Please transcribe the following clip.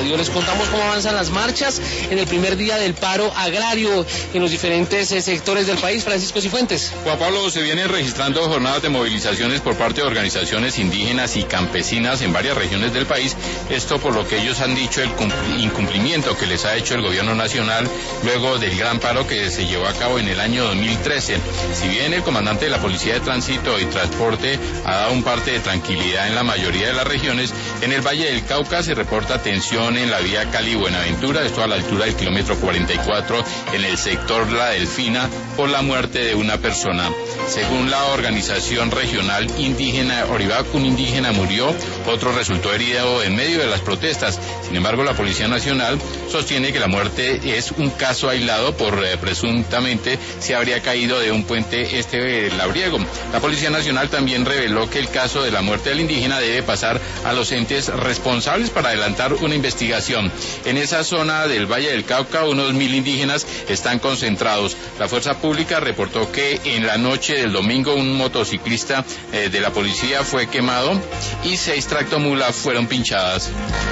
informativo les contamos cómo avanzan las marchas en el primer día del paro agrario en los diferentes sectores del país. Francisco Cifuentes. Juan Pablo, se vienen registrando jornadas de movilizaciones por parte de organizaciones indígenas y campesinas en varias regiones del país, esto por lo que ellos han dicho el incumplimiento que les ha hecho el gobierno nacional luego del gran paro que se llevó a cabo en el año 2013. Si bien el comandante de la Policía de Tránsito y Transporte ha dado un parte de tranquilidad en la mayoría de las regiones, en el Valle del Cauca se reporta tensión en la vía Cali-Buenaventura, esto a la altura del kilómetro 44, en el sector La Delfina, por la muerte de una persona. Según la organización regional indígena Orivac, un indígena murió, otro resultó herido en medio de las protestas. Sin embargo, la Policía Nacional sostiene que la muerte es un caso aislado por presuntamente se habría caído de un puente labriego. La Policía Nacional también reveló que el caso de la muerte del indígena debe pasar a los entes responsables para adelantar una investigación. En esa zona del Valle del Cauca, unos 1.000 indígenas están concentrados. La fuerza pública reportó que en la noche del domingo un motociclista de la policía fue quemado y 6 tractomulas fueron pinchadas.